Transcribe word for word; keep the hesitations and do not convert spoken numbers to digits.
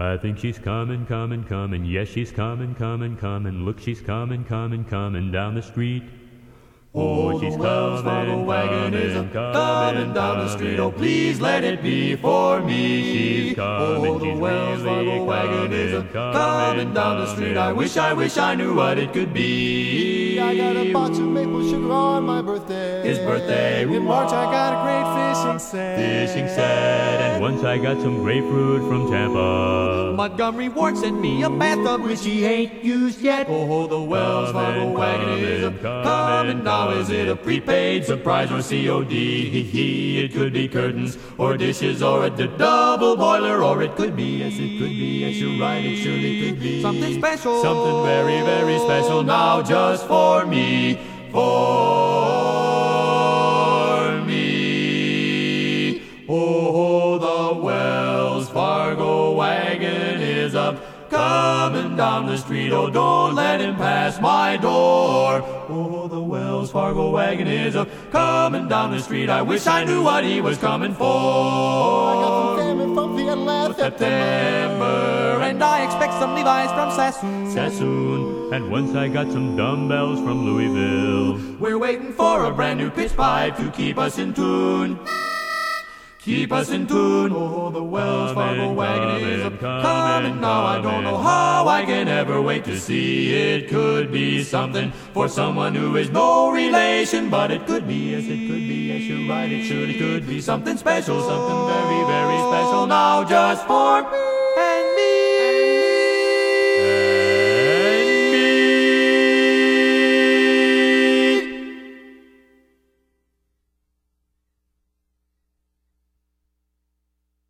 I think she's coming, coming, coming. Yes, she's coming, coming, coming. Look, she's coming, coming, coming down the street. Oh, she's Wells Fargo coming, wagon is coming, a coming down the street. Oh, please let it be for me. She's coming, Oh, the she's Wells really Fargo wagon is a coming, coming down the street. I wish, I wish I knew what it could be. I got a box of maple sugar on my birthday. His birthday. In March I got a great fishing set. Fishing set, and once I got some grapefruit from Tampa. Montgomery Ward sent me a bathtub which he ain't used yet. Oh, the Wells Fargo wagon is a coming now. Is it a prepaid surprise or C O D? It could be curtains or dishes or a d- double boiler, or it could be, yes, it could be, yes, you're right, it surely could be Something special. something very, very special now just for me, for me. Oh, the Wells Fargo wagon is up, coming down the street. Oh, don't let him pass my door. Oh, the Wells Fargo wagon is up, coming down the street. I wish I knew what he was coming for. I got some salmon from the last September, and I expect some Levi's from Sassoon. Sassoon, and once I got some dumbbells from Louisville. We're waiting for a brand new pitch pipe to keep us in tune. Keep us in tune. Oh, the Wells Fargo wagon is up, coming now. I don't know how I can ever wait to see. It could be something for someone who is no relation, but it could be, yes, it could be, yes, you're right, it surely could be something special, something very, very special now just for me.